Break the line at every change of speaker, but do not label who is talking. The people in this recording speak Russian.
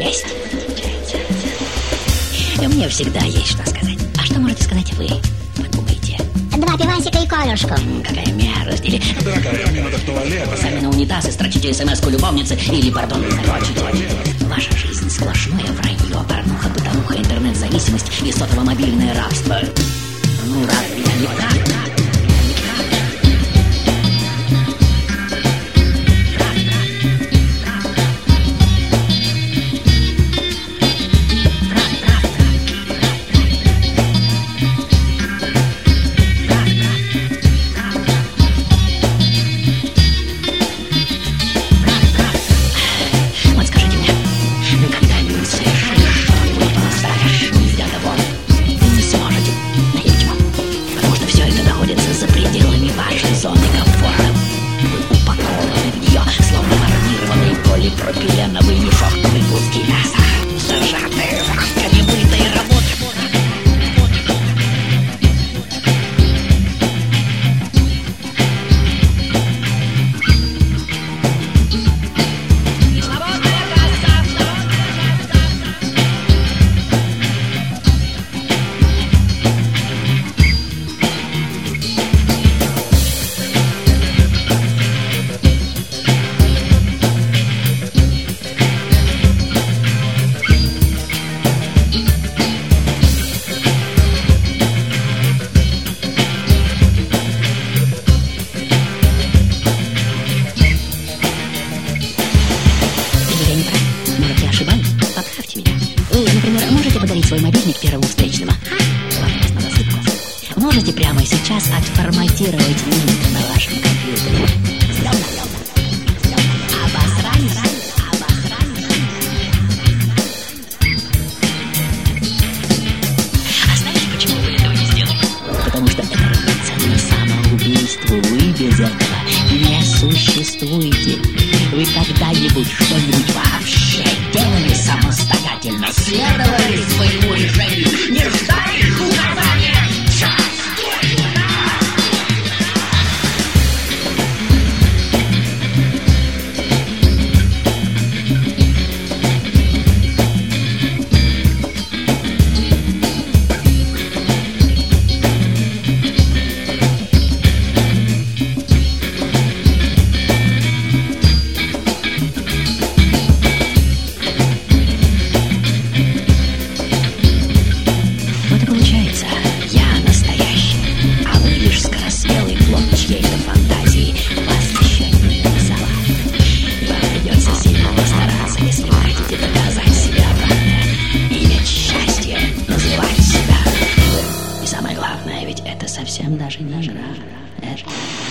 Есть? И мне всегда есть что сказать. А что можете сказать вы? Подумайте.
2 пивасика и колюшку.
Какая мерзость. Или...
Дорогая, мне надо в туалет.
Сами на унитаз и строчите смс-ку любовницы. Или, пардон, дрочите. Ваша жизнь сплошное вранье, порнуха, бытовуха, интернет-зависимость и сотово-мобильное рабство. Ну, разве я не прав? За пределами вашей зоны комфорта. Вы упакованы в нее, словно маринированный полипропиленовый мешок. Выпуски мяса, зажатые рамками бытой работы. Может, я ошибаюсь? Поправьте меня. Вы, например, можете подарить свой мобильник первому встречному? Ладно, надо ошибку. Можете прямо сейчас отформатировать минуты на вашем компьютере. Сделано. Обосрались. А знаете, почему вы этого не сделали? Потому что это равноценно самоубийству. Вы без этого не существуете. Вы когда-нибудь что-нибудь вообще делали самостоятельно? Следовали своему решению? Не ждали указания? Получается, я настоящий, а вы лишь скороспелый плод чьей-то фантазии. Вас еще не нарисовали. Вам придется сильно постараться, если вы хотите доказать себе обратное. Иметь счастье, называть себя. И самое главное, ведь это совсем даже не игра. Это